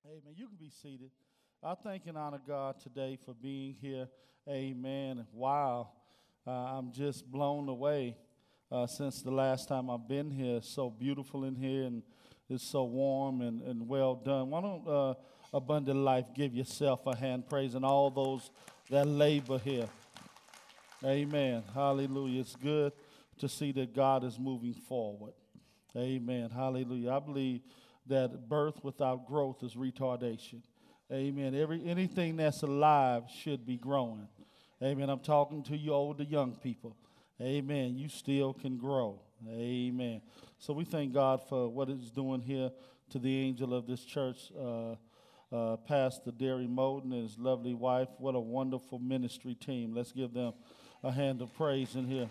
Amen. You can be seated. I thank and honor God today for being here. Amen. Wow. I'm just blown away since the last time I've been here. It's so beautiful in here and it's so warm and well done. Why don't Abundant Life give yourself a hand praising all those that labor here? Amen. Hallelujah. It's good to see that God is moving forward. Amen. Hallelujah. I believe that birth without growth is retardation. Amen. Anything that's alive should be growing. Amen. I'm talking to you older young people. Amen. You still can grow. Amen. So we thank God for what He's doing here to the angel of this church, Pastor Derry Moden and his lovely wife. What a wonderful ministry team. Let's give them a hand of praise in here.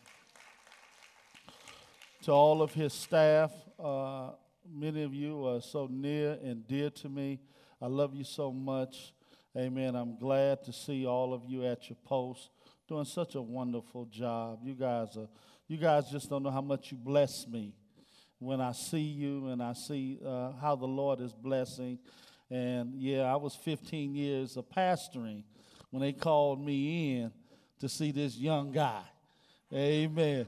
To all of his staff, many of you are so near and dear to me. I love you so much. Amen. I'm glad to see all of you at your post doing such a wonderful job. You guys just don't know how much you bless me when I see you and I see how the Lord is blessing. And yeah, I was 15 years of pastoring when they called me in to see this young guy. Amen.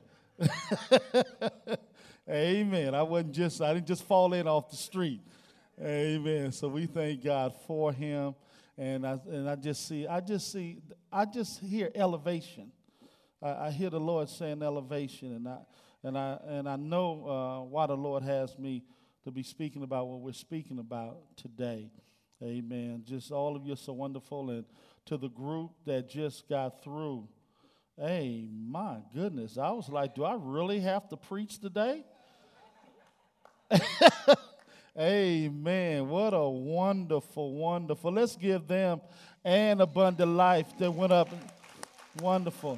Amen. I didn't just fall in off the street. Amen. So we thank God for him. And I just hear elevation. I hear the Lord saying elevation, and I know why the Lord has me to be speaking about what we're speaking about today. Amen. Just all of you are so wonderful, and to the group that just got through. Hey, my goodness. I was like, do I really have to preach today? Amen. What a wonderful, wonderful. Let's give them an abundant life that went up. Wonderful.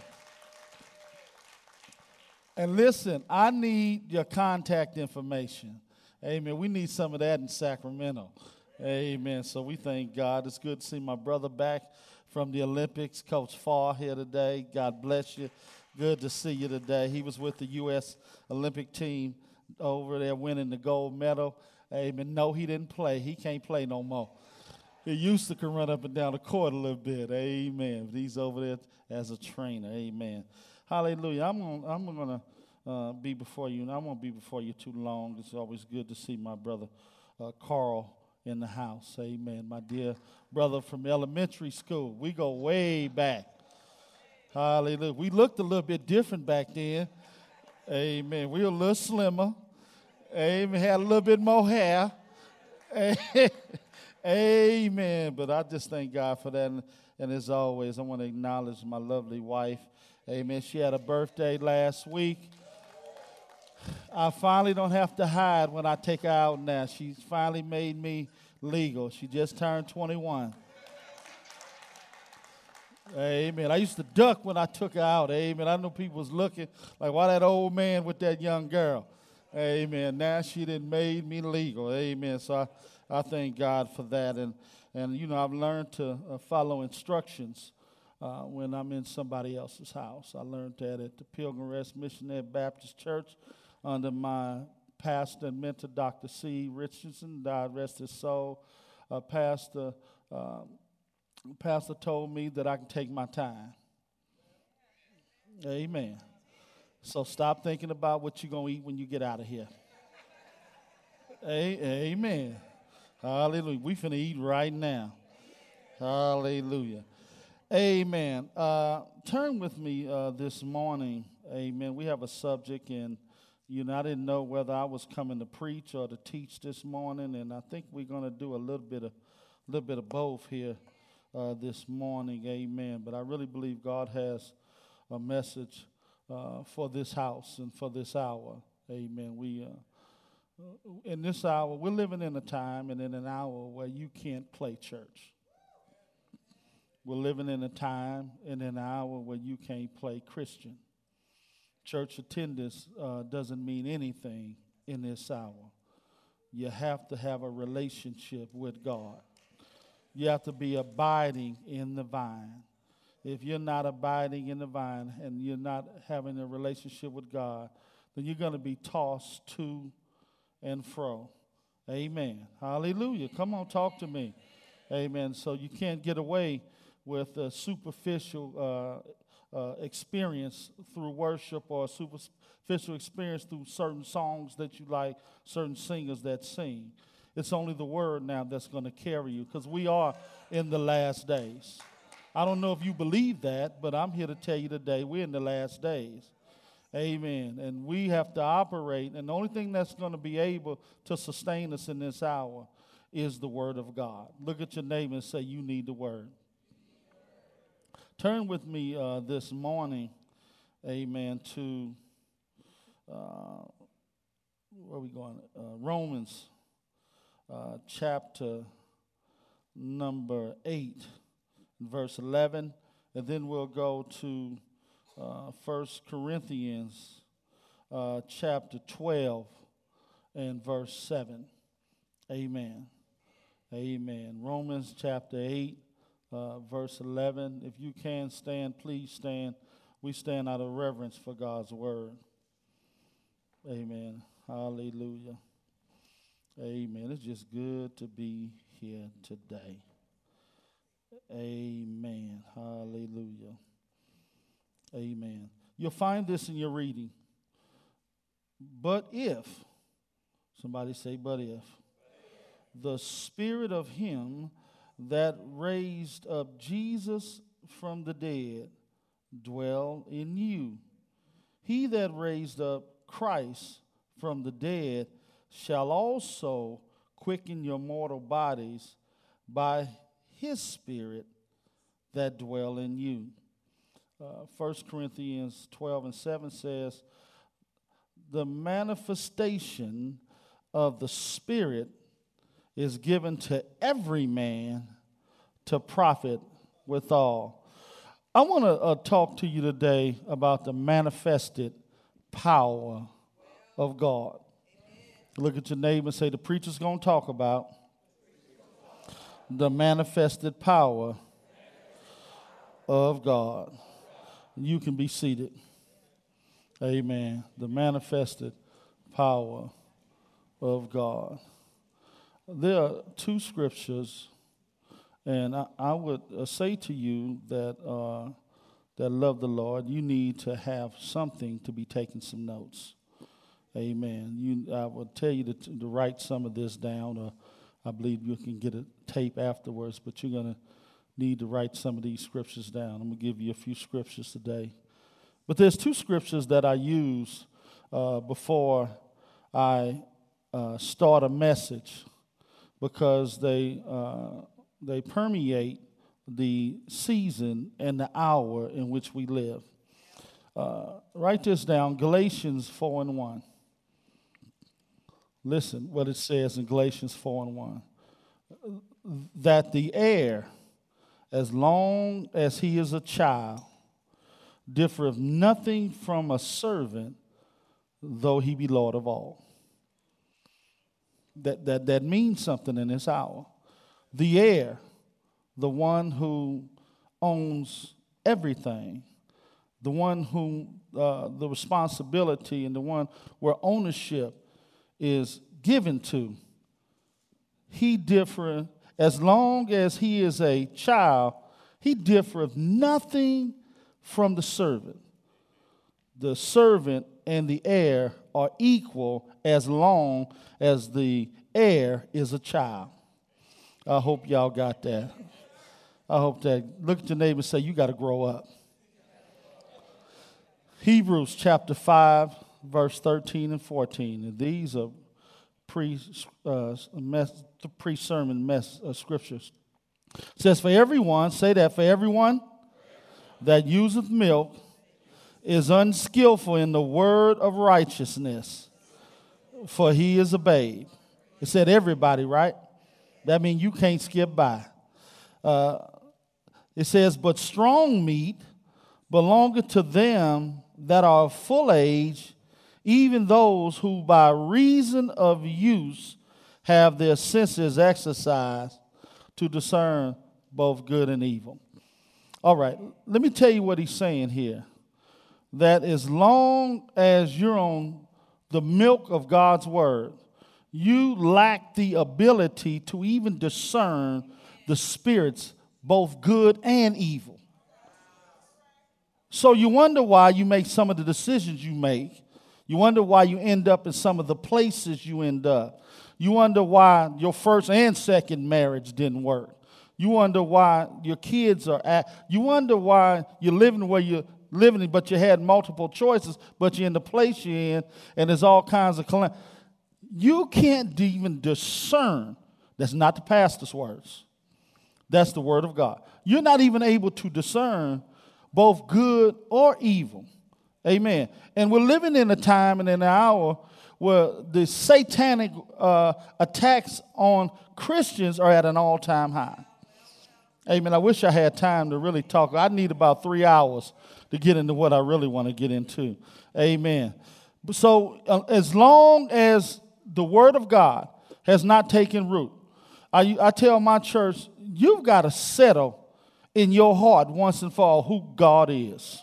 And listen, I need your contact information. Amen. We need some of that in Sacramento. Amen. So we thank God. It's good to see my brother back from the Olympics, Coach Farr here today. God bless you. Good to see you today. He was with the U.S. Olympic team over there winning the gold medal. Amen. No, he didn't play. He can't play no more. He used to can run up and down the court a little bit. Amen. But he's over there as a trainer. Amen. Hallelujah. I'm going to be before you, and I won't be before you too long. It's always good to see my brother Carl in the house. Amen. My dear brother from elementary school. We go way back. Hallelujah. We looked a little bit different back then. Amen. We were a little slimmer. Amen. Had a little bit more hair. Amen. But I just thank God for that. And as always, I want to acknowledge my lovely wife. Amen. She had a birthday last week. I finally don't have to hide when I take her out now. She's finally made me legal. She just turned 21. Amen. I used to duck when I took her out. Amen. I know people was looking like, why that old man with that young girl? Amen. Now she done made me legal. Amen. So I thank God for that. And you know, I've learned to follow instructions when I'm in somebody else's house. I learned that at the Pilgrim Rest Missionary Baptist Church under my pastor and mentor, Dr. C. Richardson. God rest his soul. Pastor told me that I can take my time. Amen. So stop thinking about what you're going to eat when you get out of here. Amen. Hallelujah. We finna eat right now. Hallelujah. Amen. Turn with me this morning. Amen. We have a subject, and you know, I didn't know whether I was coming to preach or to teach this morning, and I think we're going to do a little bit of both here this morning. Amen. But I really believe God has a message for this house and for this hour. Amen. We in this hour, we're living in a time and in an hour where you can't play church. We're living in a time and an hour where you can't play Christian. Church attendance doesn't mean anything in this hour. You have to have a relationship with God. You have to be abiding in the vine. If you're not abiding in the vine and you're not having a relationship with God, then you're going to be tossed to and fro. Amen. Hallelujah. Come on, talk to me. Amen. So you can't get away with a superficial experience through worship or a superficial experience through certain songs that you like, certain singers that sing. It's only the word now that's going to carry you because we are in the last days. I don't know if you believe that, but I'm here to tell you today we're in the last days. Amen. And we have to operate, and the only thing that's going to be able to sustain us in this hour is the word of God. Look at your neighbor and say, you need the word. Turn with me this morning, amen, to, where are we going? Romans chapter number 8, verse 11, and then we'll go to 1 Corinthians chapter 12 and verse 7. Amen. Amen. Romans chapter 8, verse 11. If you can stand, please stand. We stand out of reverence for God's word. Amen. Hallelujah. Amen. It's just good to be here today. Amen. Hallelujah. Amen. You'll find this in your reading. But if, somebody say, but if, the spirit of him that raised up Jesus from the dead dwell in you, he that raised up Christ from the dead shall also quicken your mortal bodies by his spirit that dwell in you. 1 Corinthians 12 and 7 says, the manifestation of the Spirit is given to every man to profit withal. I want to talk to you today about the manifested power of God. Look at your neighbor and say, the preacher's going to talk about the manifested power of God. You can be seated. Amen. The manifested power of God. There are two scriptures, and I would say to you that love the Lord, you need to have something to be taking some notes. Amen. I would tell you to write some of this down, or I believe you can get a tape afterwards, but you're going to need to write some of these scriptures down. I'm going to give you a few scriptures today. But there's two scriptures that I use before I start a message because they permeate the season and the hour in which we live. Write this down, Galatians 4 and 1. Listen what it says in Galatians 4 and 1. That the heir, as long as he is a child, differeth nothing from a servant, though he be Lord of all. That means something in this hour. The heir, the one who owns everything, the one whom the responsibility and the one where ownership is given to, he differeth, as long as he is a child, he differeth nothing from the servant. The servant and the heir are equal as long as the heir is a child. I hope y'all got that. I hope that. Look at your neighbor and say, you got to grow up. Hebrews chapter 5, verse 13 and 14. And these are pre-sermon scriptures. It says, for everyone, say that, for everyone that useth milk is unskillful in the word of righteousness, for he is a babe. It said everybody, right? That means you can't skip by. It says, but strong meat belongeth to them that are of full age, even those who by reason of use have their senses exercised to discern both good and evil. All right, let me tell you what he's saying here. That as long as you're on the milk of God's word, you lack the ability to even discern the spirits, both good and evil. So you wonder why you make some of the decisions you make. You wonder why you end up in some of the places you end up. You wonder why your first and second marriage didn't work. You wonder why your kids are you wonder why you're living where you're living, but you had multiple choices, but you're in the place you're in, and there's all kinds of calamity. You can't even discern. That's not the pastor's words. That's the word of God. You're not even able to discern both good or evil. Amen. And we're living in a time and in an hour where the satanic attacks on Christians are at an all-time high. Amen. I wish I had time to really talk. I need about 3 hours to get into what I really want to get into. Amen. So as long as the word of God has not taken root, I tell my church, you've got to settle in your heart once and for all who God is.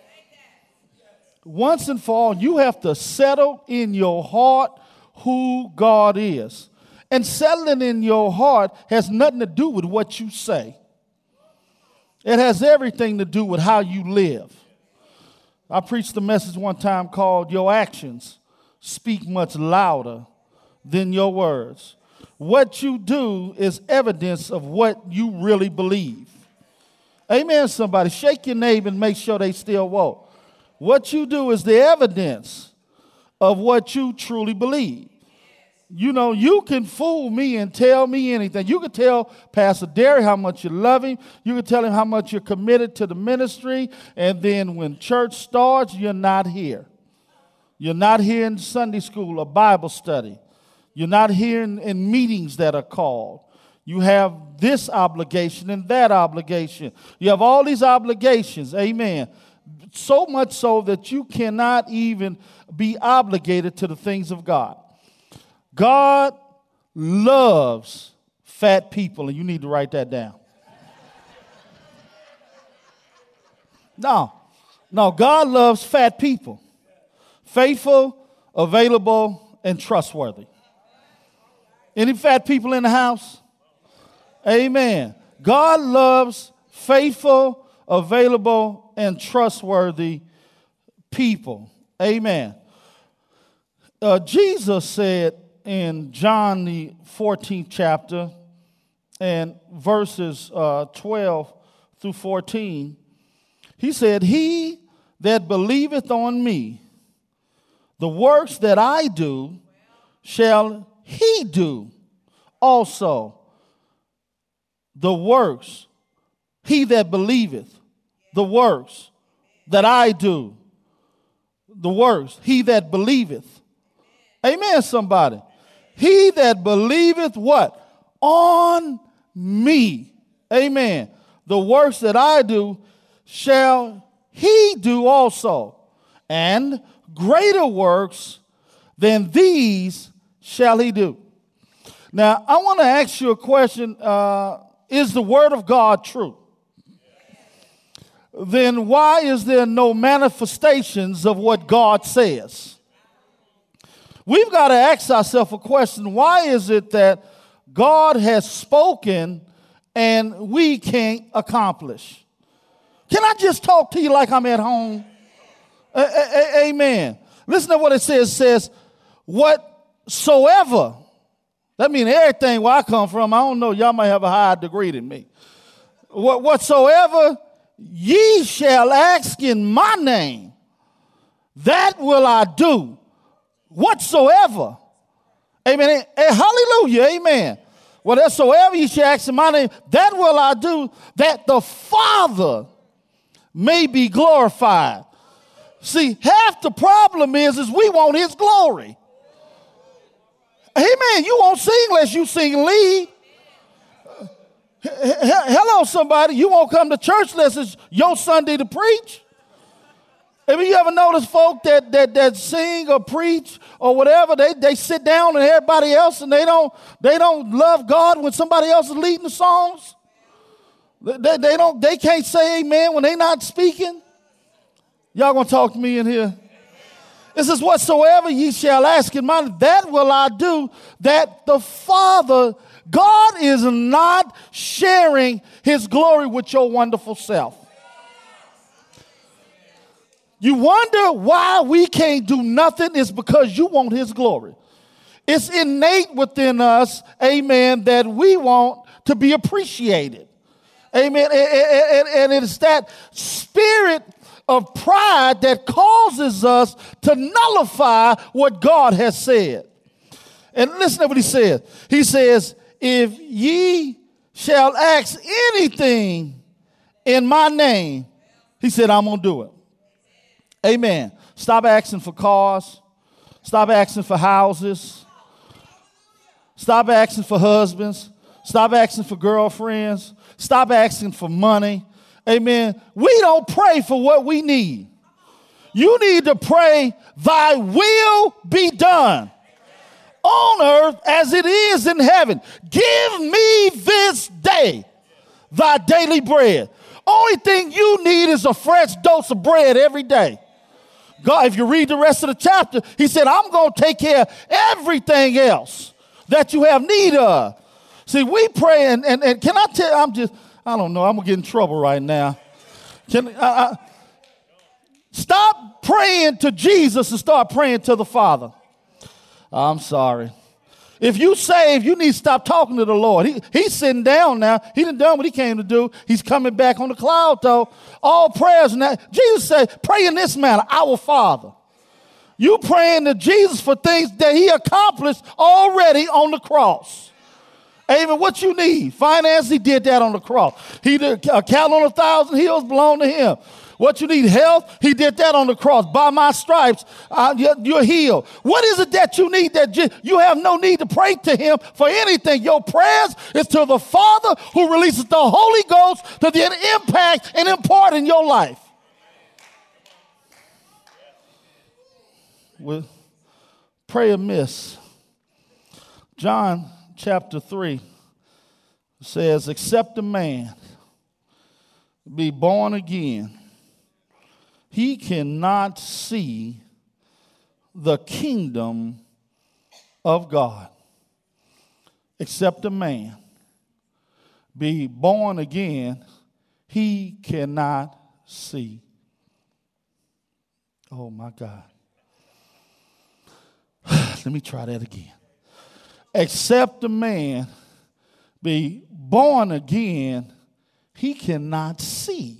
Once and for all, you have to settle in your heart who God is. And settling in your heart has nothing to do with what you say. It has everything to do with how you live. I preached a message one time called "Your Actions Speak Much Louder Than Your Words." What you do is evidence of what you really believe. Amen, somebody. Shake your neighbor and make sure they still woke. What you do is the evidence of what you truly believe. You know, you can fool me and tell me anything. You can tell Pastor Derry how much you love him. You can tell him how much you're committed to the ministry. And then when church starts, you're not here. You're not here in Sunday school or Bible study. You're not here in meetings that are called. You have this obligation and that obligation. You have all these obligations. Amen. So much so that you cannot even be obligated to the things of God. God loves fat people, and you need to write that down. No, God loves fat people. Faithful, available, and trustworthy. Any fat people in the house? Amen. God loves faithful, available, and trustworthy people. Amen. Jesus said in John the 14th chapter and verses 12 through 14, he said, "He that believeth on me, the works that I do, shall he do also. The works, he that believeth, the works that I do, the works, he that believeth." Amen, somebody. He that believeth what? On me. Amen. The works that I do shall he do also. And greater works than these shall he do. Now, I want to ask you a question. Is the word of God true? Then why is there no manifestations of what God says? We've got to ask ourselves a question. Why is it that God has spoken and we can't accomplish? Can I just talk to you like I'm at home? Amen. Listen to what it says. It says, whatsoever. That means everything where I come from, I don't know, y'all might have a higher degree than me. Whatsoever ye shall ask in my name, that will I do. Whatsoever. Amen. Hallelujah. Amen. Whatsoever ye shall ask in my name, that will I do, that the Father may be glorified. See, half the problem is we want his glory. Amen. You won't sing unless you sing lead. Hello, somebody. You won't come to church unless it's your Sunday to preach. Have you ever noticed folk that sing or preach or whatever, they sit down and everybody else and they don't love God when somebody else is leading the songs? They can't say amen when they not speaking. Y'all gonna talk to me in here? It says, whatsoever ye shall ask in my name, that will I do, that the Father, God is not sharing his glory with your wonderful self. You wonder why we can't do nothing? It's because you want his glory. It's innate within us, amen, that we want to be appreciated. Amen. And it's that spirit of pride that causes us to nullify what God has said. And listen to what he says. He says, if ye shall ask anything in my name, he said, I'm going to do it. Amen. Stop asking for cars. Stop asking for houses. Stop asking for husbands. Stop asking for girlfriends. Stop asking for money. Amen. We don't pray for what we need. You need to pray, thy will be done on earth as it is in heaven. Give me this day thy daily bread. Only thing you need is a fresh dose of bread every day. God, if you read the rest of the chapter, he said, I'm going to take care of everything else that you have need of. See, we pray, and can I tell you, I don't know, I'm going to get in trouble right now. Stop praying to Jesus and start praying to the Father. I'm sorry. If you saved, you need to stop talking to the Lord. He's sitting down now. He done what he came to do. He's coming back on the cloud, though. All prayers now. Jesus said, pray in this manner, our Father. You praying to Jesus for things that he accomplished already on the cross. Amen. What you need? Finance, he did that on the cross. He did a cattle on 1,000 hills belong to him. What you need? Health, he did that on the cross. By my stripes, you're healed. What is it that you need that you have no need to pray to him for anything? Your prayers is to the Father who releases the Holy Ghost to then impact and impart in your life. With pray amiss. John chapter 3 says, except a man be born again, he cannot see the kingdom of God. Except a man be born again, he cannot see. Oh my God. Let me try that again. Except a man be born again, he cannot see.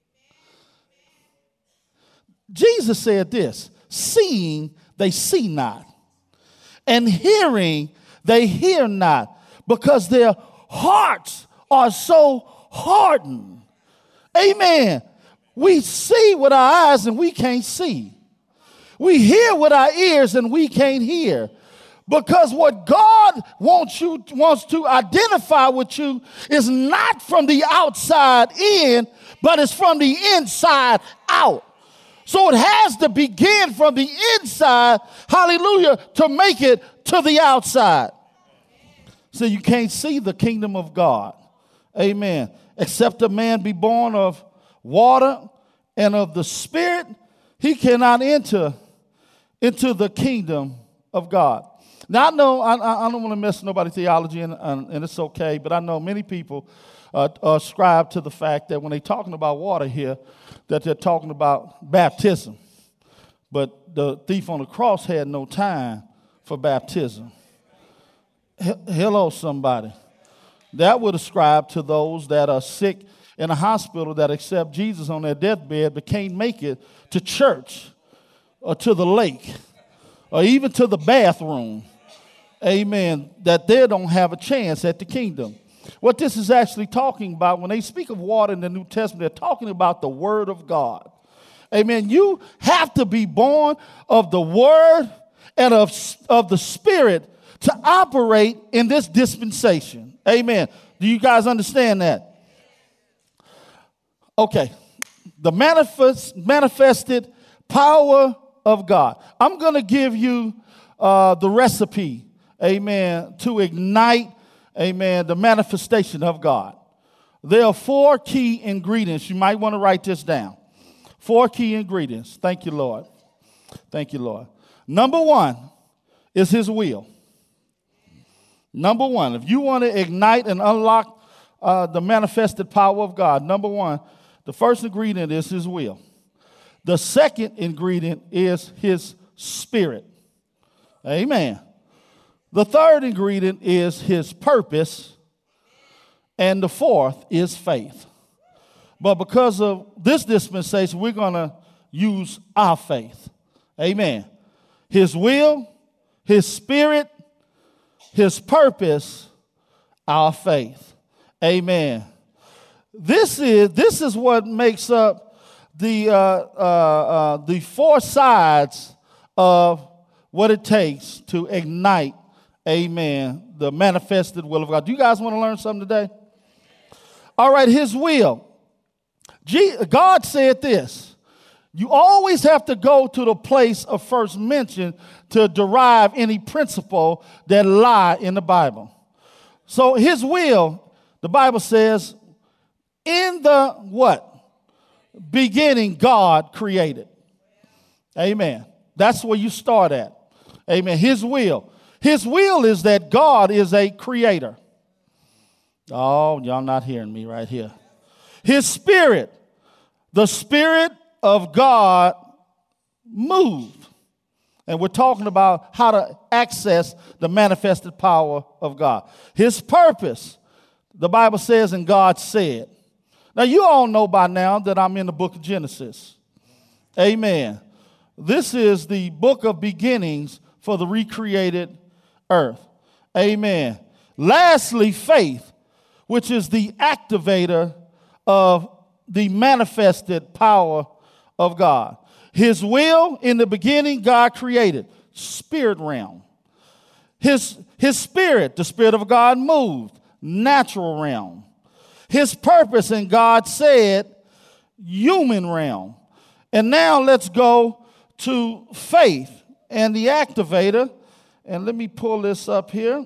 Jesus said this, seeing they see not, and hearing they hear not, because their hearts are so hardened. Amen. We see with our eyes and we can't see. We hear with our ears and we can't hear. Because what God wants to identify with you is not from the outside in, but it's from the inside out. So it has to begin from the inside, hallelujah, to make it to the outside. So you can't see the kingdom of God. Amen. Except a man be born of water and of the Spirit, he cannot enter into the kingdom of God. Now, I know I don't want to mess nobody's theology, and it's okay, but I know many people ascribe to the fact that when they're talking about water here, that they're talking about baptism. But the thief on the cross had no time for baptism. Hello, somebody. That would ascribe to those that are sick in a hospital that accept Jesus on their deathbed but can't make it to church or to the lake or even to the bathroom. Amen. That they don't have a chance at the kingdom. What this is actually talking about, when they speak of water in the New Testament, they're talking about the Word of God. Amen. You have to be born of the Word and of the Spirit to operate in this dispensation. Amen. Do you guys understand that? Okay. The manifested power of God. I'm going to give you the recipe, amen, to ignite, amen, the manifestation of God. There are 4 key ingredients. You might want to write this down. 4 key ingredients. Thank you, Lord. Thank you, Lord. Number one is his will. Number one, if you want to ignite and unlock the manifested power of God, number one, the first ingredient is his will. The second ingredient is his spirit. Amen. The third ingredient is his purpose. And the fourth is faith. But because of this dispensation, we're going to use our faith. Amen. His will, his spirit, his purpose, our faith. Amen. This is what makes up the four sides of what it takes to ignite, amen, the manifested will of God. Do you guys want to learn something today? All right, his will. God said this. You always have to go to the place of first mention to derive any principle that lie in the Bible. So his will, the Bible says, in the what? Beginning, God created. Amen. That's where you start at. Amen. His will. His will is that God is a creator. Oh, y'all not hearing me right here. His spirit. The spirit of God moved. And we're talking about how to access the manifested power of God. His purpose, the Bible says, and God said. Now, you all know by now that I'm in the book of Genesis. Amen. This is the book of beginnings for the recreated earth. Amen. Lastly, faith, which is the activator of the manifested power of God. His will, in the beginning, God created. Spirit realm. His spirit, the spirit of God moved. Natural realm. His purpose, and God said, human realm. And now let's go to faith and the activator. And let me pull this up here.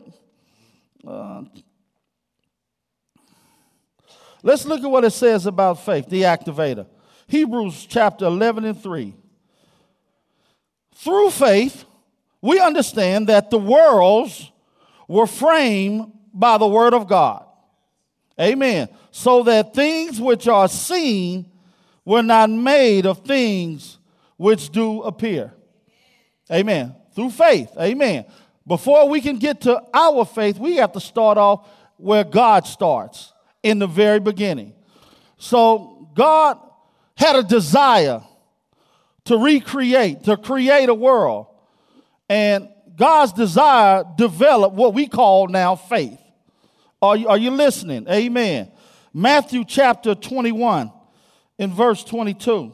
Let's look at what it says about faith, the activator. Hebrews chapter 11 and 3. Through faith, we understand that the worlds were framed by the word of God. Amen. So that things which are seen were not made of things which do appear. Amen. Through faith. Amen. Before we can get to our faith, we have to start off where God starts, in the very beginning. So God had a desire to recreate, to create a world. And God's desire developed what we call now faith. Are you listening? Amen. Matthew chapter 21 in verse 22.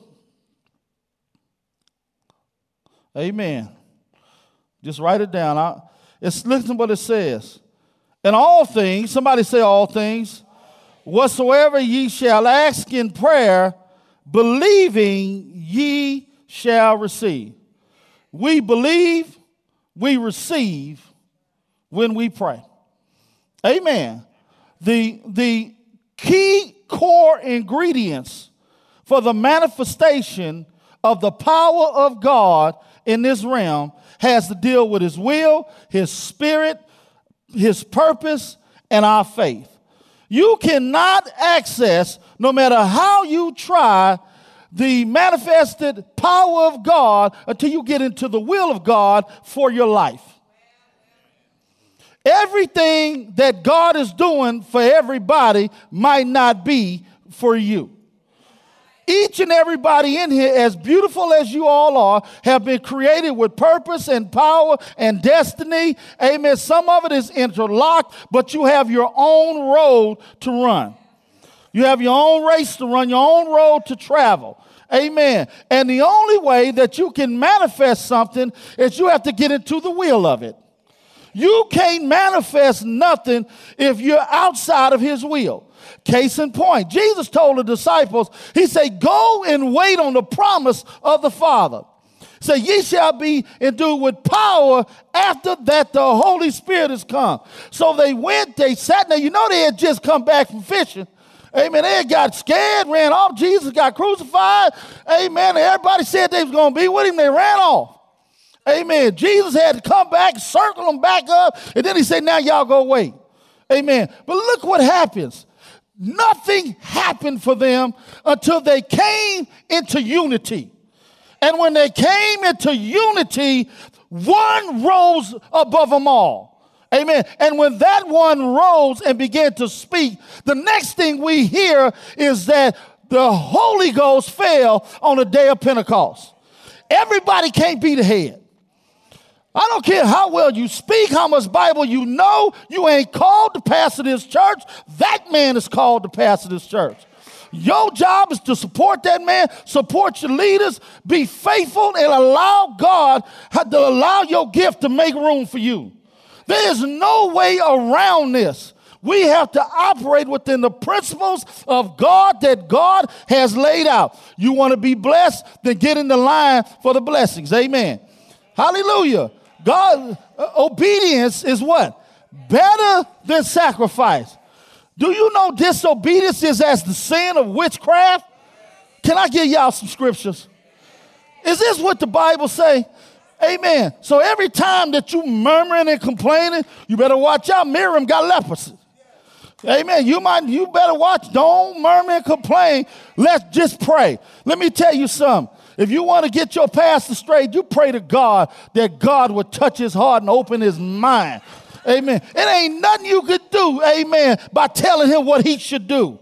Amen. Just write it down. Listen to what it says. In all things, somebody say all things, whatsoever ye shall ask in prayer, believing ye shall receive. We believe, we receive when we pray. Amen. The key core ingredients for the manifestation of the power of God in this realm has to deal with his will, his spirit, his purpose, and our faith. You cannot access, no matter how you try, the manifested power of God until you get into the will of God for your life. Everything that God is doing for everybody might not be for you. Each and everybody in here, as beautiful as you all are, have been created with purpose and power and destiny. Amen. Some of it is interlocked, but you have your own road to run. You have your own race to run, your own road to travel. Amen. And the only way that you can manifest something is you have to get into the will of it. You can't manifest nothing if you're outside of his will. Case in point, Jesus told the disciples, he said, go and wait on the promise of the Father. Say, ye shall be endued with power after that the Holy Spirit has come. So they went, they sat there. You know they had just come back from fishing. Amen. They got scared, ran off. Jesus got crucified. Amen. Everybody said they was going to be with him. They ran off. Amen. Jesus had to come back, circle them back up, and then he said, now y'all go wait. Amen. But look what happens. Nothing happened for them until they came into unity. And when they came into unity, one rose above them all. Amen. And when that one rose and began to speak, the next thing we hear is that the Holy Ghost fell on the day of Pentecost. Everybody can't be the head. I don't care how well you speak, how much Bible you know, you ain't called to pastor this church. That man is called to pastor this church. Your job is to support that man, support your leaders, be faithful, and allow God to allow your gift to make room for you. There is no way around this. We have to operate within the principles of God that God has laid out. You want to be blessed, then get in the line for the blessings. Amen. Hallelujah. God, obedience is what? Better than sacrifice. Do you know disobedience is as the sin of witchcraft? Can I give y'all some scriptures? Is this what the Bible say? Amen. So every time that you murmuring and complaining, you better watch out. Miriam got leprosy. Amen. You better watch. Don't murmur and complain. Let's just pray. Let me tell you something. If you want to get your pastor straight, you pray to God that God would touch his heart and open his mind. Amen. It ain't nothing you could do, amen, by telling him what he should do.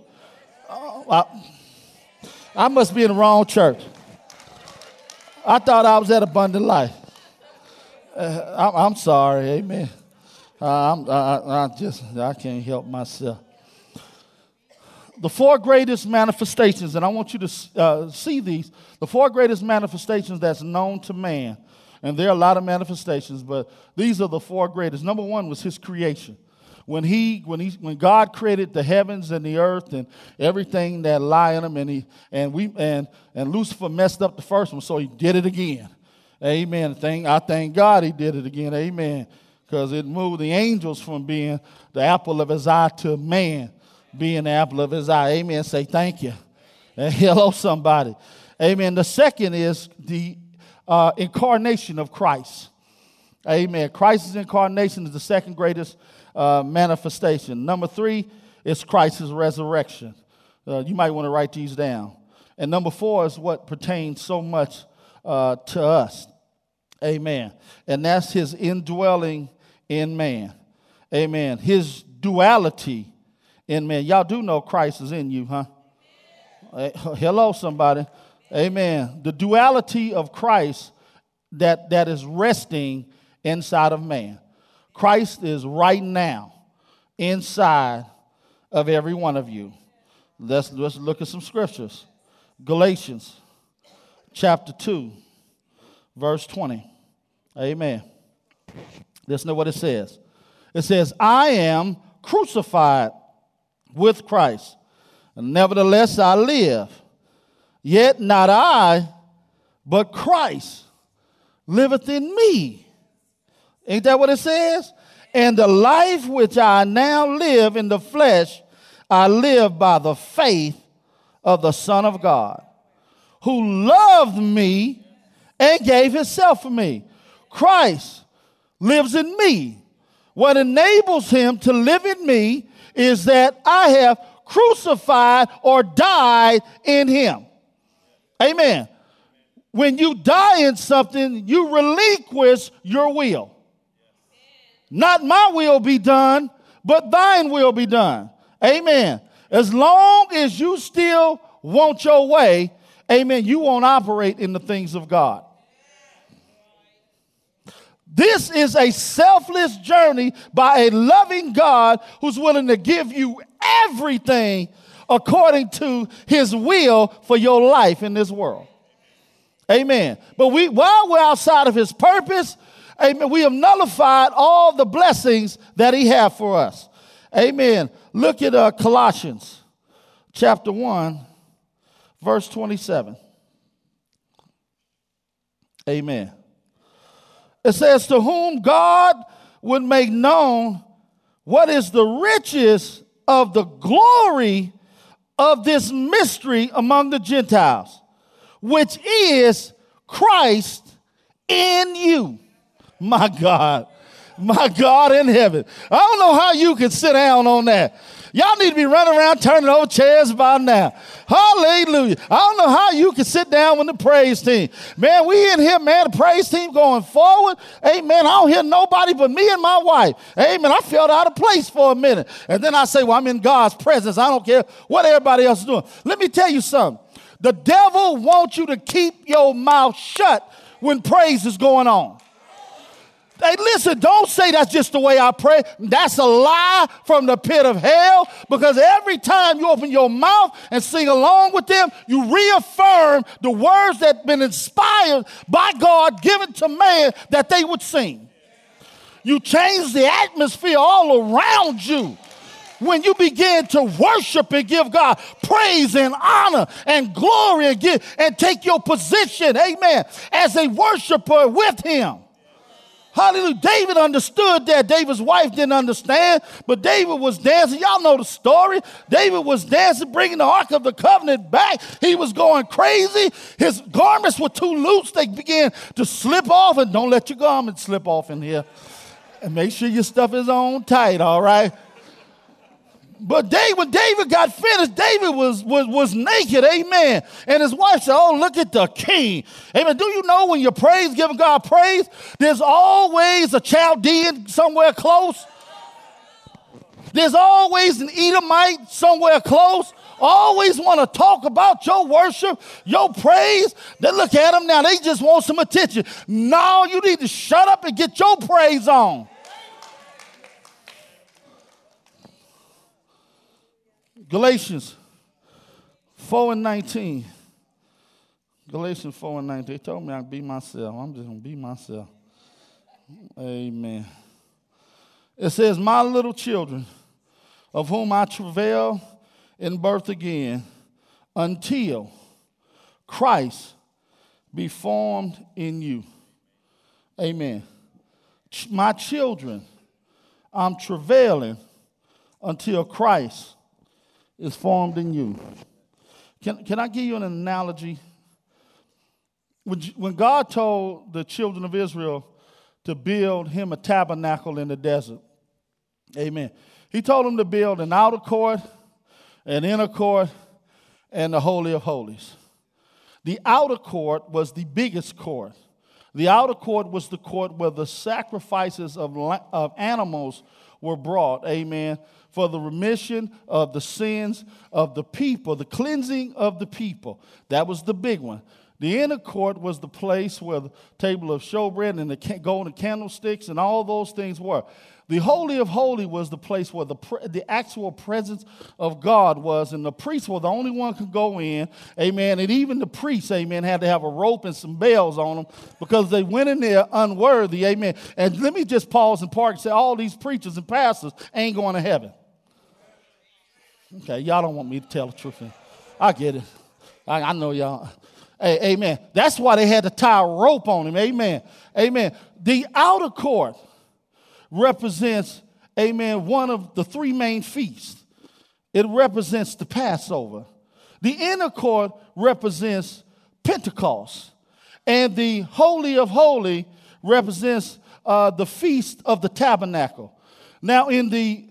I must be in the wrong church. I thought I was at Abundant Life. I'm sorry, amen. I can't help myself. The four greatest manifestations, and I want you to see these, the four greatest manifestations that's known to man. And there are a lot of manifestations, but these are the four greatest. Number one was his creation. When God created the heavens and the earth and everything that lie in them, and Lucifer messed up the first one, so he did it again. Amen. I thank God he did it again. Amen. Because it moved the angels from being the apple of his eye to man being the apple of his eye. Amen. Say thank you. And hello, somebody. Amen. The second is the incarnation of Christ. Amen. Christ's incarnation is the second greatest manifestation. Number three is Christ's resurrection. You might want to write these down. And number four is what pertains so much to us. Amen. And that's his indwelling in man. Amen. His duality in man. Y'all do know Christ is in you, huh? Hello, somebody. Amen. The duality of Christ that is resting inside of man. Christ is right now inside of every one of you. Let's look at some scriptures. Galatians chapter 2, verse 20. Amen. Listen to what it says. It says, I am crucified with Christ. Nevertheless, I live. Yet not I, but Christ liveth in me. Ain't that what it says? And the life which I now live in the flesh, I live by the faith of the Son of God, who loved me and gave himself for me. Christ lives in me. What enables him to live in me is that I have crucified or died in him. Amen. When you die in something, you relinquish your will. Not my will be done, but thine will be done. Amen. As long as you still want your way, amen, you won't operate in the things of God. This is a selfless journey by a loving God who's willing to give you everything according to his will for your life in this world. Amen. But while we're outside of his purpose, amen, we have nullified all the blessings that he has for us. Amen. Look at Colossians chapter 1, verse 27. Amen. It says, to whom God would make known what is the riches of the glory of this mystery among the Gentiles, which is Christ in you. My God in heaven. I don't know how you can sit down on that. Y'all need to be running around turning over chairs by now. Hallelujah. I don't know how you can sit down with the praise team. Man, we in here, man, the praise team going forward. Amen. I don't hear nobody but me and my wife. Amen. I felt out of place for a minute. And then I say, well, I'm in God's presence. I don't care what everybody else is doing. Let me tell you something. The devil wants you to keep your mouth shut when praise is going on. Hey, listen, don't say that's just the way I pray. That's a lie from the pit of hell, because every time you open your mouth and sing along with them, you reaffirm the words that have been inspired by God, given to man, that they would sing. You change the atmosphere all around you when you begin to worship and give God praise and honor and glory and take your position, amen, as a worshiper with him. Hallelujah. David understood that. David's wife didn't understand, but David was dancing. Y'all know the story. David was dancing, bringing the Ark of the Covenant back. He was going crazy. His garments were too loose. They began to slip off. And don't let your garments slip off in here. And make sure your stuff is on tight, all right? But when David got finished, David was naked, amen. And his wife said, oh, look at the king. Amen. Do you know when you praise, giving God praise, there's always a Chaldean somewhere close? There's always an Edomite somewhere close. Always want to talk about your worship, your praise. They look at them now. They just want some attention. No, you need to shut up and get your praise on. Galatians 4:19. Galatians 4:19. They told me I could be myself. I'm just going to be myself. Amen. It says, my little children, of whom I travail in birth again, until Christ be formed in you. Amen. My children, I'm travailing until Christ is formed in you. Can I give you an analogy? When God told the children of Israel to build him a tabernacle in the desert, amen, he told them to build an outer court, an inner court, and the Holy of Holies. The outer court was the biggest court. The outer court was the court where the sacrifices of animals were brought, amen, for the remission of the sins of the people, the cleansing of the people. That was the big one. The inner court was the place where the table of showbread and the golden candlesticks and all those things were. The Holy of Holies was the place where the actual presence of God was, and the priests were the only one who could go in, amen, and even the priests, amen, had to have a rope and some bells on them because they went in there unworthy, amen. And let me just pause and park and say all these preachers and pastors ain't going to heaven. Okay, y'all don't want me to tell the truth. I get it. I know y'all. Hey, amen. That's why they had to tie a rope on him, amen. Amen. The outer court represents, amen, one of the three main feasts. It represents the Passover. The inner court represents Pentecost. And the Holy of Holies represents the Feast of the Tabernacle. Now, in the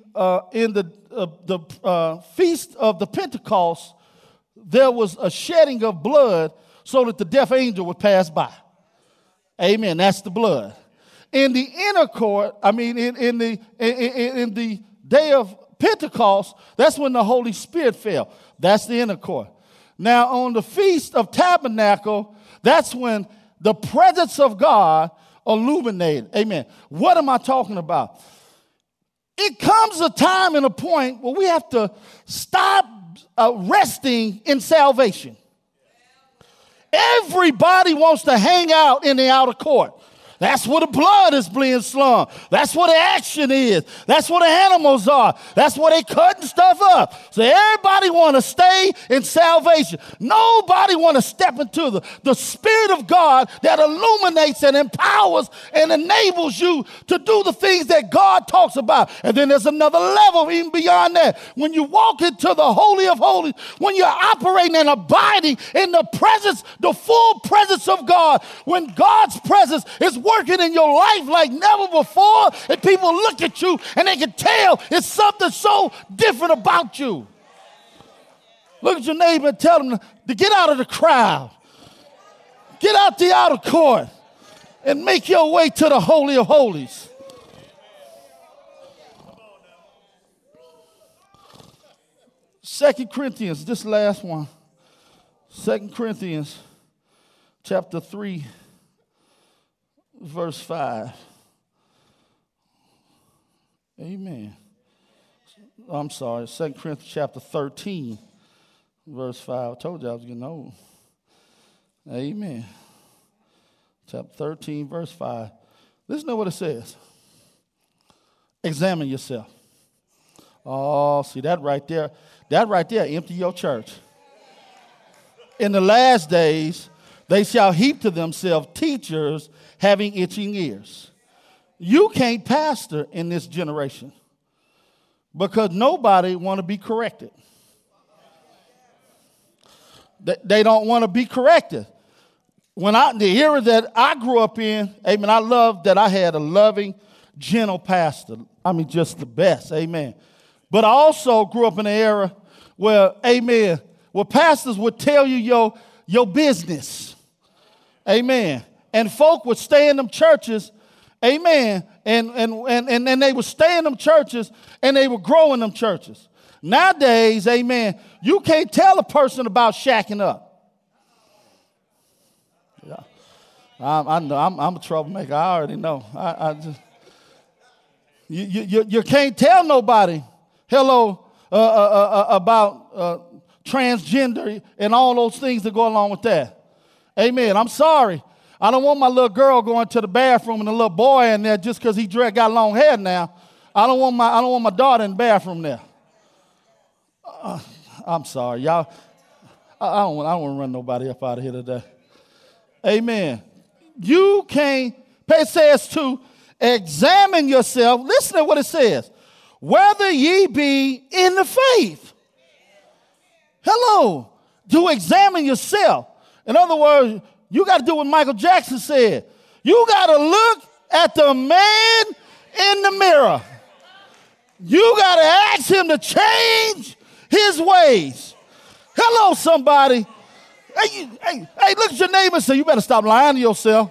Feast of the Pentecost, there was a shedding of blood so that the death angel would pass by. Amen. That's the blood. In the inner court, in the day of Pentecost, that's when the Holy Spirit fell. That's the inner court. Now, on the Feast of Tabernacle, that's when the presence of God illuminated. Amen. What am I talking about? It comes a time and a point where we have to stop resting in salvation. Everybody wants to hang out in the outer court. That's where the blood is being slung. That's where the action is. That's where the animals are. That's where they cutting stuff up. So everybody want to stay in salvation. Nobody want to step into the Spirit of God that illuminates and empowers and enables you to do the things that God talks about. And then there's another level even beyond that. When you walk into the Holy of Holies, when you're operating and abiding in the presence, the full presence of God, when God's presence is working in your life like never before, and people look at you and they can tell it's something so different about you. Look at your neighbor and tell them to get out of the crowd. Get out the outer court and make your way to the Holy of Holies. Second Corinthians, this last one. 2 Corinthians chapter 3, verse 5. Amen. I'm sorry, 2 Corinthians chapter 13, verse 5. I told you I was getting old. Amen. Chapter 13, verse 5. Listen to what it says. Examine yourself. Oh, see that right there? That right there, empty your church. In the last days, they shall heap to themselves teachers having itching ears. You can't pastor in this generation because nobody want to be corrected. They don't want to be corrected. The era that I grew up in, amen, I love that I had a loving, gentle pastor. I mean, just the best, amen. But I also grew up in an era where, amen, where pastors would tell you your business, amen. And folk would stay in them churches, amen, and they would stay in them churches and they would grow in them churches. Nowadays, amen, you can't tell a person about shacking up. Yeah. I know I'm a troublemaker. I already know. You can't tell nobody, hello, about transgender and all those things that go along with that. Amen. I'm sorry. I don't want my little girl going to the bathroom and a little boy in there just because he got long hair now. I don't want my daughter in the bathroom there. I'm sorry, y'all. I don't want to run nobody up out of here today. Amen. You can't. It says to examine yourself. Listen to what it says. Whether ye be in the faith. Hello. To examine yourself. In other words, you got to do what Michael Jackson said. You got to look at the man in the mirror. You got to ask him to change his ways. Hello, somebody. Hey, look at your neighbor and say, you better stop lying to yourself.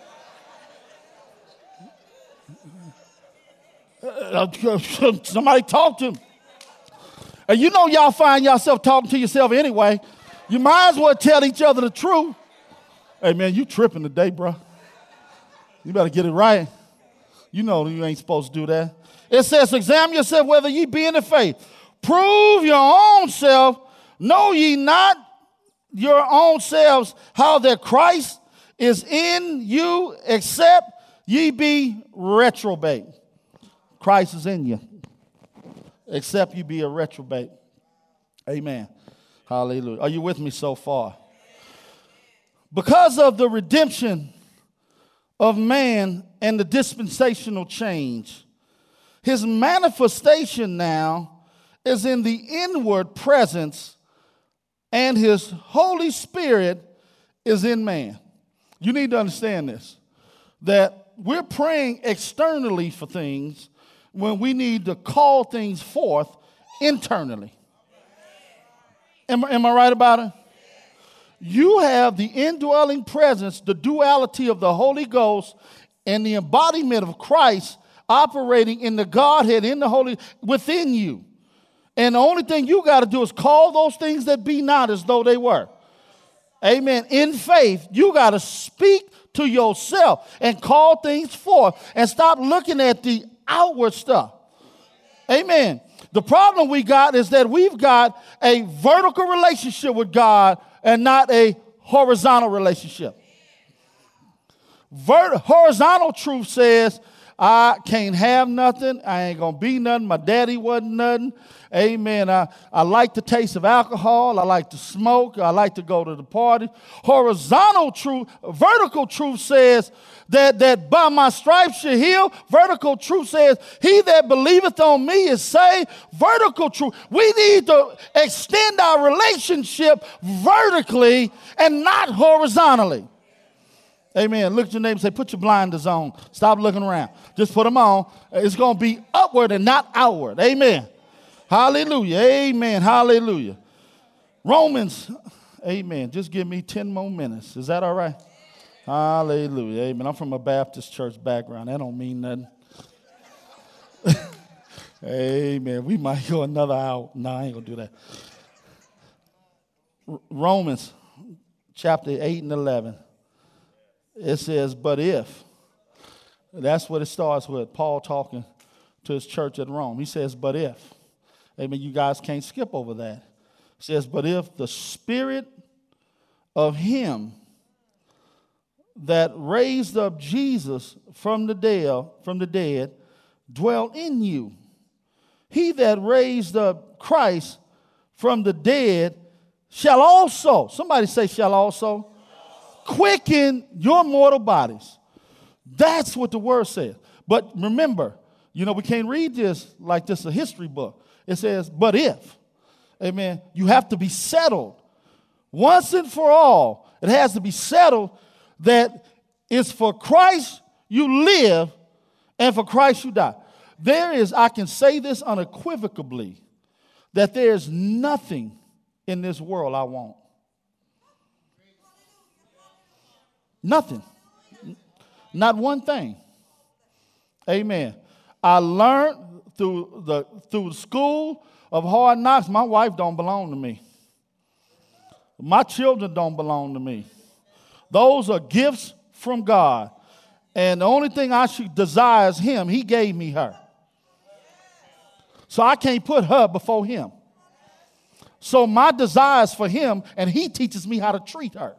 Somebody talk to him. And you know y'all find yourself talking to yourself anyway. You might as well tell each other the truth. Hey, man, you tripping today, bro. You better get it right. You know you ain't supposed to do that. It says, examine yourself whether ye be in the faith. Prove your own self. Know ye not your own selves how that Christ is in you, except ye be reprobate. Christ is in you, except you be a reprobate. Amen. Hallelujah. Are you with me so far? Because of the redemption of man and the dispensational change, his manifestation now is in the inward presence, and his Holy Spirit is in man. You need to understand this, that we're praying externally for things when we need to call things forth internally. Am I right about it? You have the indwelling presence, the duality of the Holy Ghost, and the embodiment of Christ operating in the Godhead, in the Holy, within you. And the only thing you got to do is call those things that be not as though they were. Amen. In faith, you got to speak to yourself and call things forth and stop looking at the outward stuff. Amen. The problem we got is that we've got a vertical relationship with God and not a horizontal relationship. Horizontal truth says, I can't have nothing. I ain't going to be nothing. My daddy wasn't nothing. Amen. I like the taste of alcohol. I like to smoke. I like to go to the party. Horizontal truth, vertical truth says that by my stripes you're healed. Vertical truth says, he that believeth on me is saved. Vertical truth. We need to extend our relationship vertically and not horizontally. Amen. Look at your neighbor and say, put your blinders on. Stop looking around. Just put them on. It's going to be upward and not outward. Amen. Hallelujah. Amen. Hallelujah. Romans. Amen. Just give me 10 more minutes. Is that all right? Hallelujah. Amen. I'm from a Baptist church background. That don't mean nothing. Amen. We might go another hour. No, I ain't going to do that. Romans chapter 8 and 11. It says, but if. That's what it starts with. Paul talking to his church at Rome. He says, but if. Amen. You guys can't skip over that. It says, but if the spirit of him that raised up Jesus from the dead dwell in you, he that raised up Christ from the dead shall also, somebody say shall also, quicken your mortal bodies. That's what the word says. But remember, we can't read this like this a history book. It says, but if. Amen. You have to be settled. Once and for all, it has to be settled that it's for Christ you live and for Christ you die. I can say this unequivocally, that there's nothing in this world I want. Nothing. Not one thing. Amen. I learned through the school of hard knocks, my wife don't belong to me. My children don't belong to me. Those are gifts from God. And the only thing I should desire is him. He gave me her. So I can't put her before him. So my desire is for him, and he teaches me how to treat her.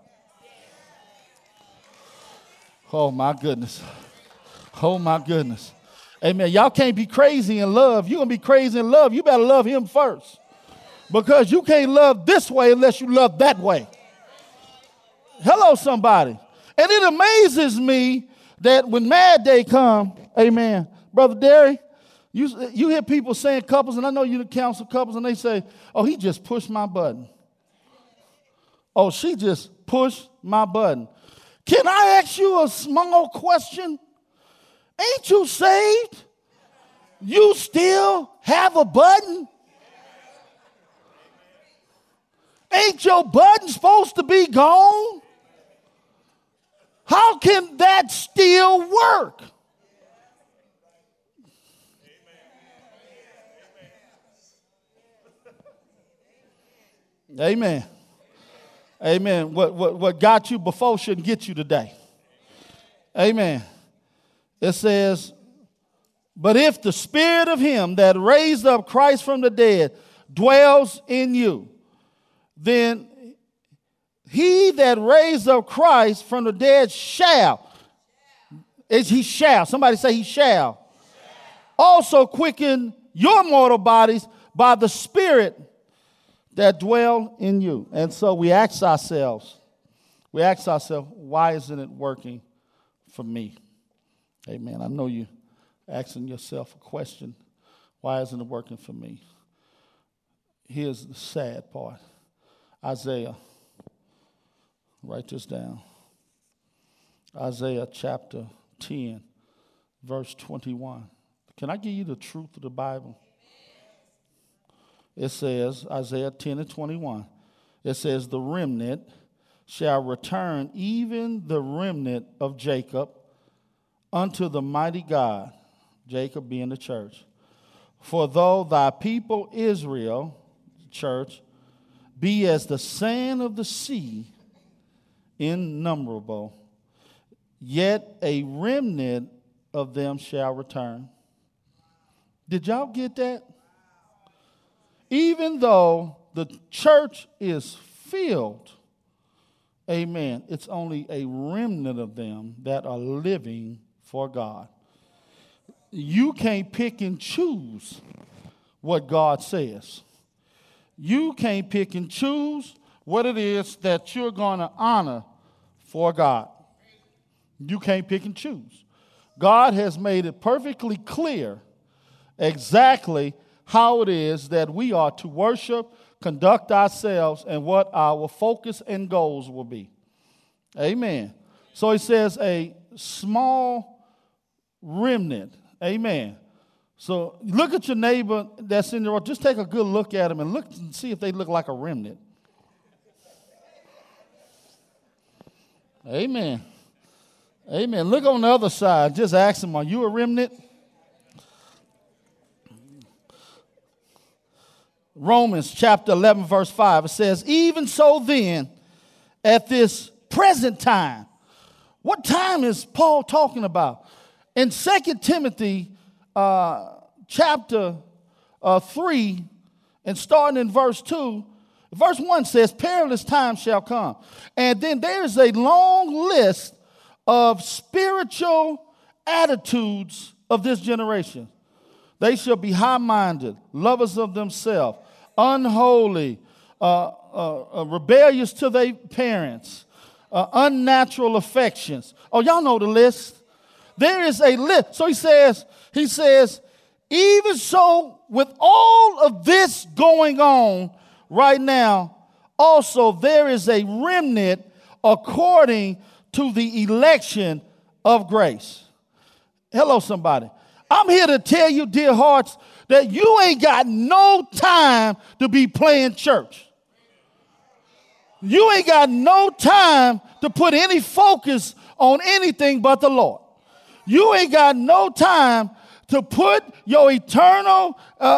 Oh, my goodness. Oh, my goodness. Amen. Y'all can't be crazy in love. You're going to be crazy in love. You better love him first. Because you can't love this way unless you love that way. Hello, somebody. And it amazes me that when Mad Day come, amen, Brother Derry, you hear people saying couples, and I know you counsel couples, and they say, oh, he just pushed my button. Oh, she just pushed my button. Can I ask you a small question? Ain't you saved? You still have a button? Ain't your button supposed to be gone? How can that still work? Amen. Amen. What got you before shouldn't get you today. Amen. It says, but if the spirit of him that raised up Christ from the dead dwells in you, then he that raised up Christ from the dead shall. He shall. Somebody say he shall. Also quicken your mortal bodies by the spirit that dwell in you. And so we ask ourselves, why isn't it working for me? Amen. I know you're asking yourself a question. Why isn't it working for me? Here's the sad part. Isaiah. Write this down. Isaiah chapter 10, verse 21. Can I give you the truth of the Bible? It says, Isaiah 10 and 21. It says, the remnant shall return, even the remnant of Jacob, unto the mighty God, Jacob being the church. For though thy people Israel, church, be as the sand of the sea, innumerable, yet a remnant of them shall return. Did y'all get that? Even though the church is filled, amen, it's only a remnant of them that are living for God. You can't pick and choose what God says. You can't pick and choose what it is that you're going to honor for God. You can't pick and choose. God has made it perfectly clear exactly how it is that we are to worship, conduct ourselves, and what our focus and goals will be. Amen. So he says a small remnant. Amen. So look at your neighbor that's in the road. Just take a good look at them and look and see if they look like a remnant. Amen. Amen. Look on the other side. Just ask them, are you a remnant? Romans chapter 11, verse 5. It says, even so then, at this present time. What time is Paul talking about? In 2 Timothy chapter 3, and starting in verse 2, verse 1 says, perilous times shall come. And then there's a long list of spiritual attitudes of this generation. They shall be high-minded, lovers of themselves, unholy, rebellious to their parents, unnatural affections. Oh, y'all know the list. There is a list. So he says, even so, with all of this going on right now, also there is a remnant according to the election of grace. Hello, somebody. I'm here to tell you, dear hearts, that you ain't got no time to be playing church. You ain't got no time to put any focus on anything but the Lord. You ain't got no time to put your eternal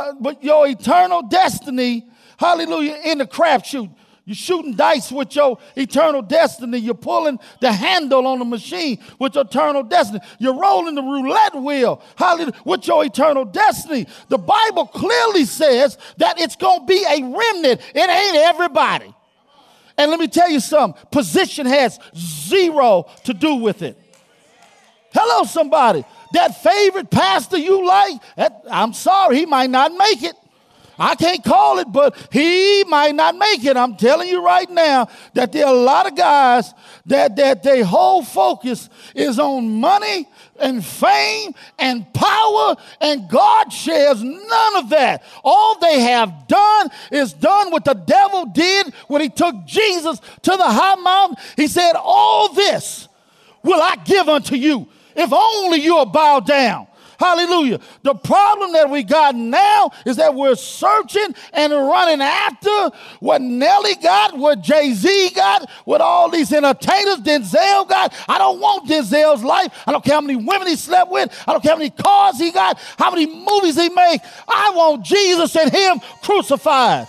destiny, hallelujah, in the crapshoot. You're shooting dice with your eternal destiny. You're pulling the handle on the machine with your eternal destiny. You're rolling the roulette wheel, hallelujah, with your eternal destiny. The Bible clearly says that it's going to be a remnant. It ain't everybody. And let me tell you something. Position has zero to do with it. Hello, somebody. That favorite pastor you like, I'm sorry, he might not make it. I can't call it, but he might not make it. I'm telling you right now that there are a lot of guys that their whole focus is on money and fame and power, and God shares none of that. All they have done is done what the devil did when he took Jesus to the high mountain. He said, all this will I give unto you if only you'll bow down. Hallelujah. The problem that we got now is that we're searching and running after what Nelly got, what Jay-Z got, what all these entertainers, Denzel got. I don't want Denzel's life. I don't care how many women he slept with. I don't care how many cars he got, how many movies he made. I want Jesus and him crucified.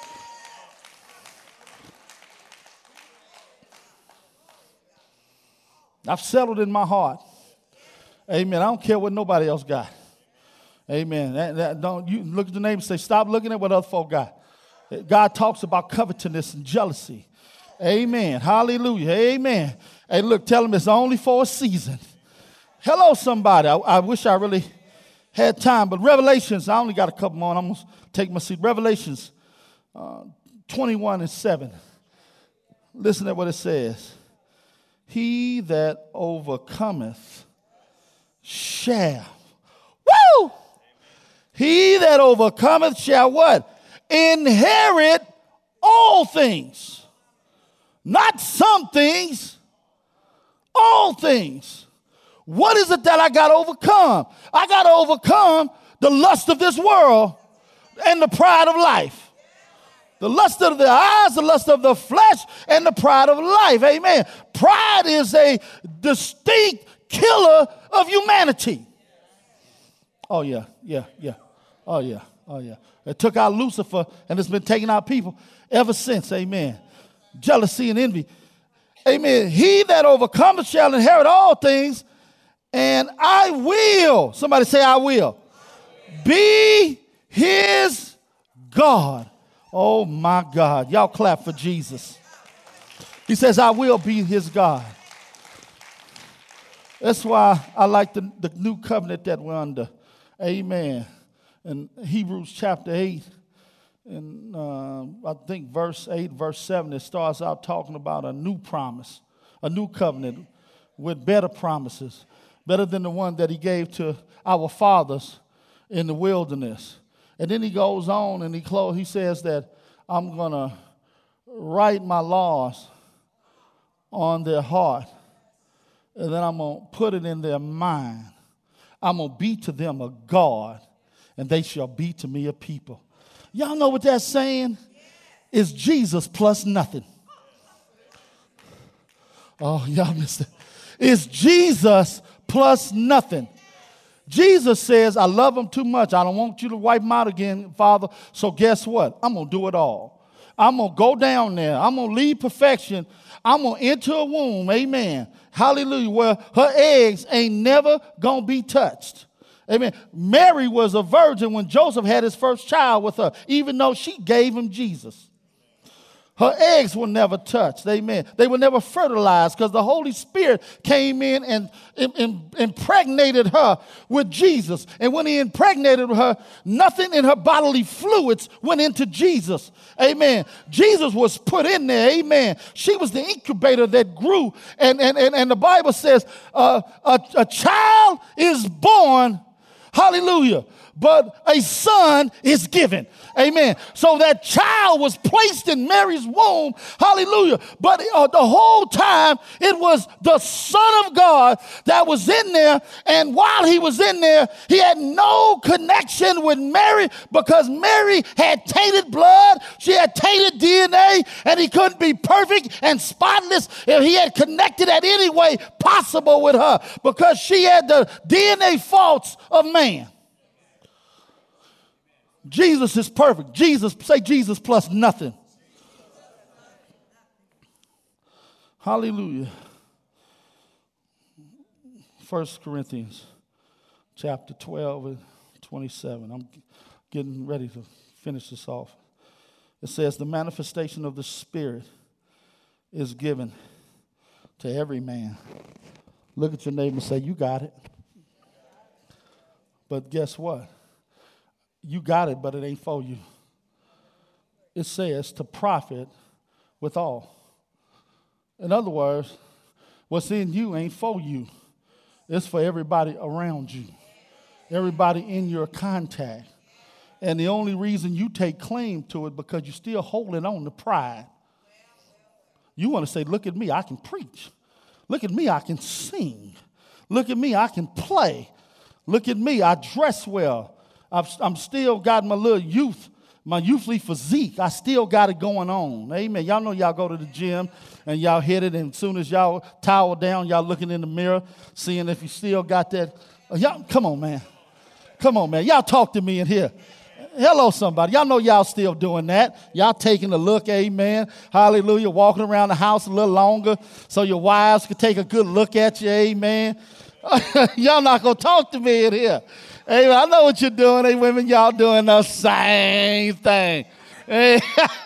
I've settled in my heart. Amen. I don't care what nobody else got. Amen. Don't you look at the neighbor and say, stop looking at what other folk got. God talks about covetousness and jealousy. Amen. Hallelujah. Amen. Hey, look, tell them it's only for a season. Hello, somebody. I wish I really had time, but Revelations, I only got a couple more, and I'm going to take my seat. Revelations 21:7. Listen to what it says. He that overcometh shall. Woo! He that overcometh shall what? Inherit all things. Not some things, all things. What is it that I got to overcome? I got to overcome the lust of this world and the pride of life. The lust of the eyes, the lust of the flesh, and the pride of life. Amen. Pride is a distinct killer of humanity. Oh, yeah. Oh, yeah. It took out Lucifer, and it's been taking out people ever since. Amen. Jealousy and envy. Amen. He that overcometh shall inherit all things, and I will, somebody say I will, be his God. Oh, my God. Y'all clap for Jesus. He says, I will be his God. That's why I like the new covenant that we're under. Amen. In Hebrews chapter 8, and I think verse 8, verse 7, it starts out talking about a new promise, a new covenant with better promises, better than the one that he gave to our fathers in the wilderness. And then he goes on and he says that I'm going to write my laws on their heart, and then I'm going to put it in their mind. I'm going to be to them a God, and they shall be to me a people. Y'all know what that's saying? It's Jesus plus nothing. Oh, y'all missed it. It's Jesus plus nothing. Jesus says, I love them too much. I don't want you to wipe them out again, Father. So guess what? I'm going to do it all. I'm going to go down there. I'm going to leave perfection. I'm going to enter a womb. Amen. Hallelujah. Where her eggs ain't never going to be touched. Amen. Mary was a virgin when Joseph had his first child with her, even though she gave him Jesus. Her eggs were never touched. Amen. They were never fertilized because the Holy Spirit came in and impregnated her with Jesus. And when he impregnated her, nothing in her bodily fluids went into Jesus. Amen. Jesus was put in there. Amen. She was the incubator that grew. And the Bible says a child is born. Hallelujah. But a son is given. Amen. So that child was placed in Mary's womb. Hallelujah. But the whole time it was the Son of God that was in there. And while he was in there, he had no connection with Mary because Mary had tainted blood. She had tainted DNA, and he couldn't be perfect and spotless if he had connected at any way possible with her because she had the DNA faults of man. Jesus is perfect. Say Jesus plus nothing. Hallelujah. 1 Corinthians chapter 12 and 27. I'm getting ready to finish this off. It says, the manifestation of the Spirit is given to every man. Look at your neighbor and say, you got it. But guess what? You got it, but it ain't for you. It says to profit withal. In other words, what's in you ain't for you. It's for everybody around you, everybody in your contact. And the only reason you take claim to it because you're still holding on to pride. You want to say, look at me, I can preach. Look at me, I can sing. Look at me, I can play. Look at me, I dress well. I'm still got my little my youthly physique. I still got it going on. Amen. Y'all know y'all go to the gym and y'all hit it, and as soon as y'all towel down, y'all looking in the mirror, seeing if you still got that. Y'all, come on, man. Come on, man. Y'all talk to me in here. Hello, somebody. Y'all know y'all still doing that. Y'all taking a look, amen. Hallelujah. Walking around the house a little longer so your wives can take a good look at you, amen. Y'all not going to talk to me in here. Hey, I know what you're doing. Hey, women, y'all doing the same thing. Hey,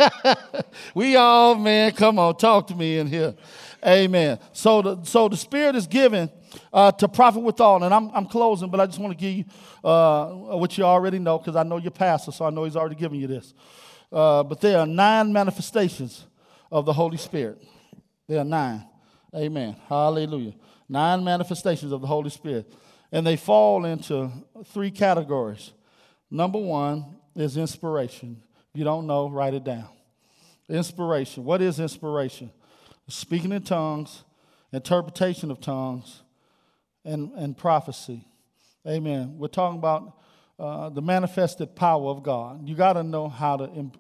we all, man, come on, talk to me in here. Amen. So the Spirit is given to profit withal. And I'm closing, but I just want to give you what you already know because I know your pastor, so I know he's already given you this. But there are 9 manifestations of the Holy Spirit. There are 9. Amen. Hallelujah. 9 manifestations of the Holy Spirit. And they fall into 3 categories. Number 1 is inspiration. If you don't know, write it down. Inspiration. What is inspiration? Speaking in tongues, interpretation of tongues, and prophecy. Amen. We're talking about the manifested power of God. You got to know how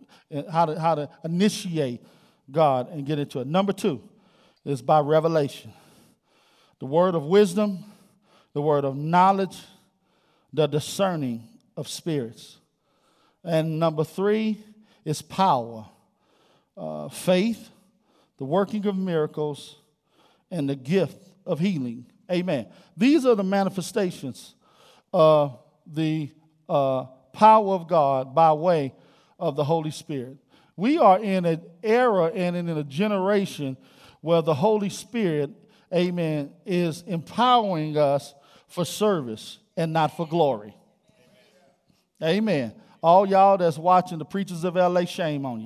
to initiate God and get into it. Number 2 is by revelation. The word of wisdom, the word of knowledge, the discerning of spirits. And number 3 is power, faith, the working of miracles, and the gift of healing. Amen. These are the manifestations of the power of God by way of the Holy Spirit. We are in an era and in a generation where the Holy Spirit, amen, is empowering us for service and not for glory. Amen. All y'all that's watching the Preachers of LA, shame on you.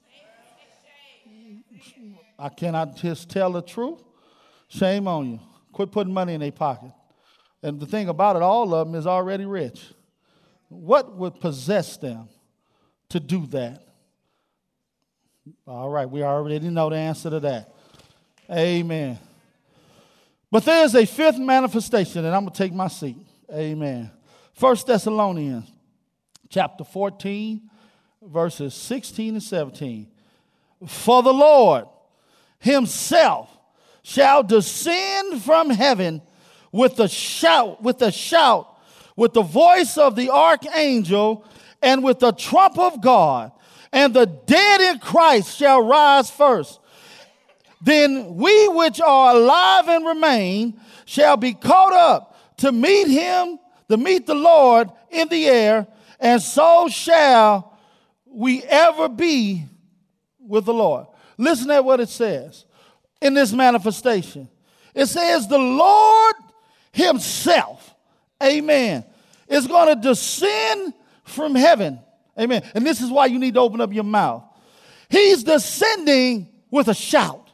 I cannot just tell the truth. Shame on you. Quit putting money in their pocket. And the thing about it, all of them is already rich. What would possess them to do that? All right, we already know the answer to that. Amen. But there's a fifth manifestation, and I'm going to take my seat. Amen. 1 Thessalonians chapter 14, verses 16 and 17. For the Lord himself shall descend from heaven with a shout, with the voice of the archangel, and with the trump of God, and the dead in Christ shall rise first. Then we which are alive and remain shall be caught up to meet him, to meet the Lord in the air, and so shall we ever be with the Lord. Listen at what it says in this manifestation. It says the Lord himself, amen, is going to descend from heaven. Amen. And this is why you need to open up your mouth. He's descending with a shout.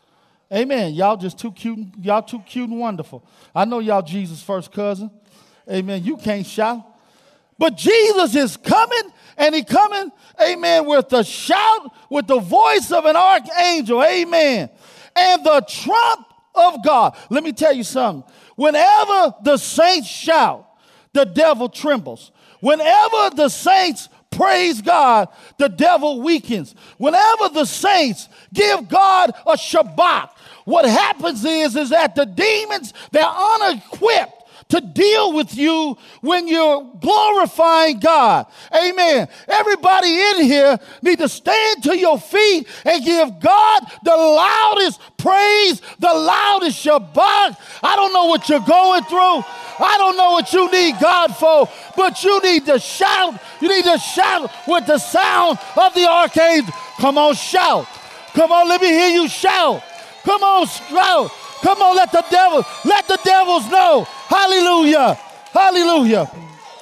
Amen. Y'all just too cute. Y'all too cute and wonderful. I know y'all Jesus' first cousin. Amen. You can't shout. But Jesus is coming, and he coming, amen, with a shout, with the voice of an archangel. Amen. And the trump of God. Let me tell you something. Whenever the saints shout, the devil trembles. Whenever the saints praise God, the devil weakens. Whenever the saints give God a Shabbat, what happens is that the demons, they're unequipped to deal with you when you're glorifying God. Amen. Everybody in here need to stand to your feet and give God the loudest praise, the loudest Shabbat. I don't know what you're going through. I don't know what you need God for, but you need to shout. You need to shout with the sound of the archangel. Come on, shout. Come on, let me hear you shout. Come on, shout. Come on, let the devils know. Hallelujah. Hallelujah.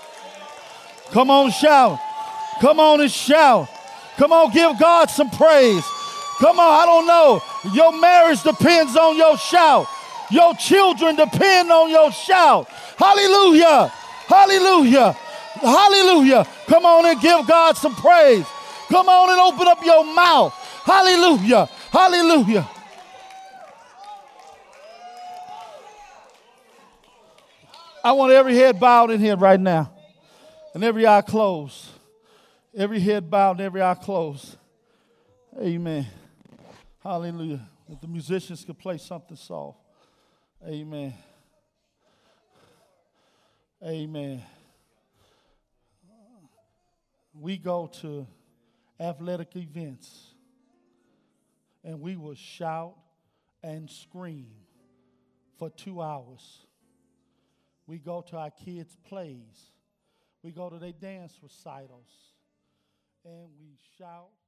Come on, shout. Come on and shout. Come on, give God some praise. Come on, I don't know. Your marriage depends on your shout. Your children depend on your shout. Hallelujah. Hallelujah. Hallelujah. Come on and give God some praise. Come on and open up your mouth. Hallelujah. Hallelujah. I want every head bowed in here right now and every eye closed. Every head bowed and every eye closed. Amen. Hallelujah. If the musicians could play something soft. Amen. Amen. We go to athletic events and we will shout and scream for 2 hours. We go to our kids' plays. We go to their dance recitals and we shout